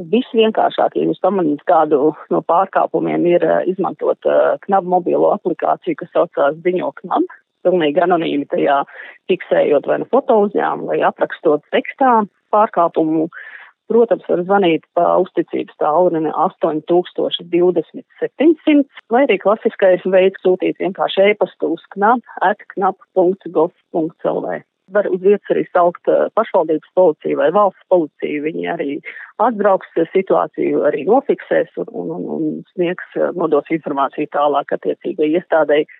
Visvienkāršāk, ja jūs pamanīt kādu no pārkāpumiem, ir izmantot KNAB mobilo aplikāciju, kas saucās Ziņo KNAB, pilnīgi anonīmi tajā fiksējot vai nu foto uzņēmumu vai aprakstot tekstā pārkāpumu. Protams, var zvanīt pa uzticības tālruni 8020 vai arī klasiskais veids sūtīt vienkārši e-pastu uz knab@knab.gov.lv. Var uz vietas arī saukt pašvaldības policiju vai valsts policiju. Viņi arī atbrauks situāciju, arī nofiksēs un sniegs, nodos informāciju tālāk attiecīgai iestādei.